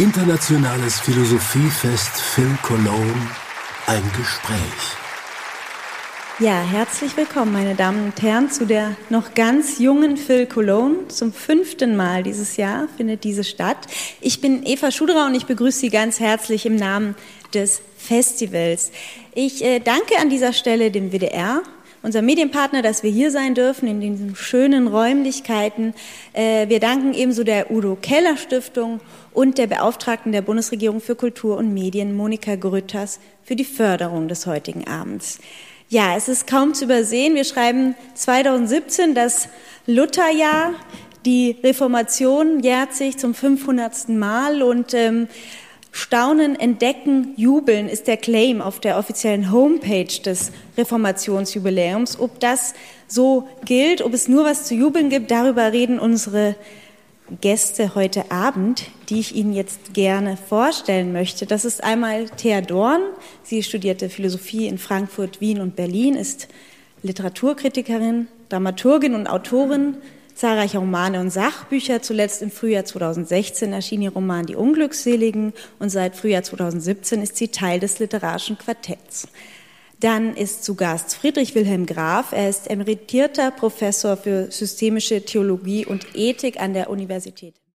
Internationales Philosophiefest Phil Cologne, ein Gespräch. Ja, herzlich willkommen, meine Damen und Herren, zu der noch ganz jungen Phil Cologne. Zum 5. Mal dieses Jahr findet diese statt. Ich bin Eva Schuderer und ich begrüße Sie ganz herzlich im Namen des Festivals. Ich danke an dieser Stelle dem WDR, unser Medienpartner, dass wir hier sein dürfen in diesen schönen Räumlichkeiten. Wir danken ebenso der Udo Keller Stiftung und der Beauftragten der Bundesregierung für Kultur und Medien, Monika Grütters, für die Förderung des heutigen Abends. Ja, es ist kaum zu übersehen. Wir schreiben 2017, das Lutherjahr. Die Reformation jährt sich zum 500. Mal und Staunen, Entdecken, Jubeln ist der Claim auf der offiziellen Homepage des Reformationsjubiläums. Ob das so gilt, ob es nur was zu jubeln gibt, darüber reden unsere Gäste heute Abend, die ich Ihnen jetzt gerne vorstellen möchte. Das ist einmal Thea Dorn. Sie studierte Philosophie in Frankfurt, Wien und Berlin, ist Literaturkritikerin, Dramaturgin und Autorin zahlreicher Romane und Sachbücher. Zuletzt im Frühjahr 2016 erschien ihr Roman Die Unglückseligen und seit Frühjahr 2017 ist sie Teil des literarischen Quartetts. Dann ist zu Gast Friedrich Wilhelm Graf. Er ist emeritierter Professor für systemische Theologie und Ethik an der Universität